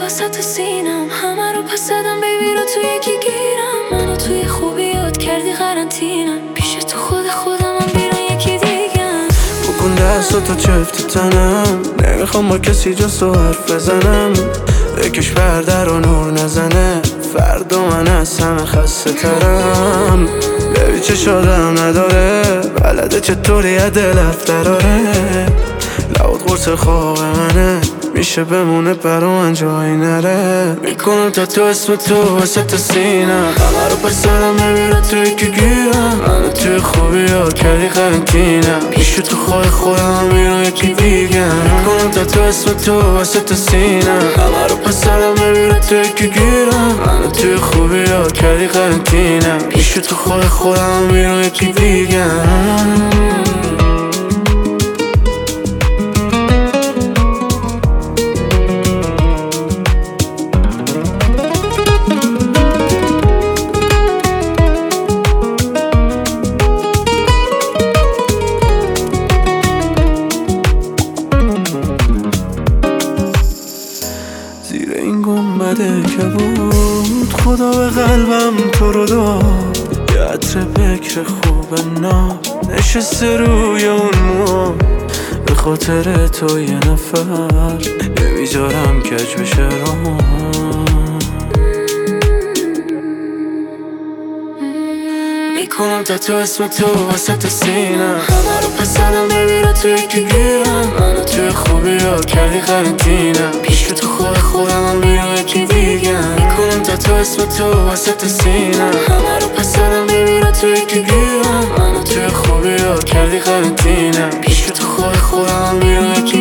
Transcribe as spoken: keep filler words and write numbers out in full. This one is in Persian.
وسط سینم، همه رو پس دادم بیبی رو تو یکی گیرم. منو توی خوبی یاد کردی قرنطینم، پیش تو خود خودم هم بیرون یکی دیگم. بکن دست تو چفت تنم، نمیخوام با کسی جز تو حرف بزنم. بکش پرده رو نور نزنه، فردا من از همه خسته ترم. ببی چه شادم نداره، بلده چطوری از دلت دراره. لبات قرص خواب منه، میشه بمونه برا من جایی نره. میکنم تا تو اسم تو وسط سینم، همه رو پس دارم ببینم تو یکی گیرم. منو توی خوبی یاد کردی قرنطینم، پیش تو خود خودم میرم یکی دیگم. میکنم تا تو اسم تو وسط سینم، همه رو پس دارم ببینم تو یکی گیرم. منو توی خوبی یاد کردی قرنطینم، پیش تو خود خودم میرم یکی دیگم. زیر این گنبده که بود خدا به قلبم تو رو داد. یه عطر بکر خوب ناب نشسته روی اون مو، به خاطر تو یه نفر نمیذارم کج بشه رو. میکنم تا تو اسم تو وسط سینم، همه رو پس دادم ببینم تو یکی گیرم. منو توی خوبی یاد کردی قرنطینم، پیش تو خود خودم هم بیرم یکی دیگم. میکنم تا تو اسم تو وسط سینم، همه رو پس دادم ببینم تو یکی گیرم. منو توی خوبی یاد کردی قرنطینم، پیش تو خود خودم هم بیرم یکی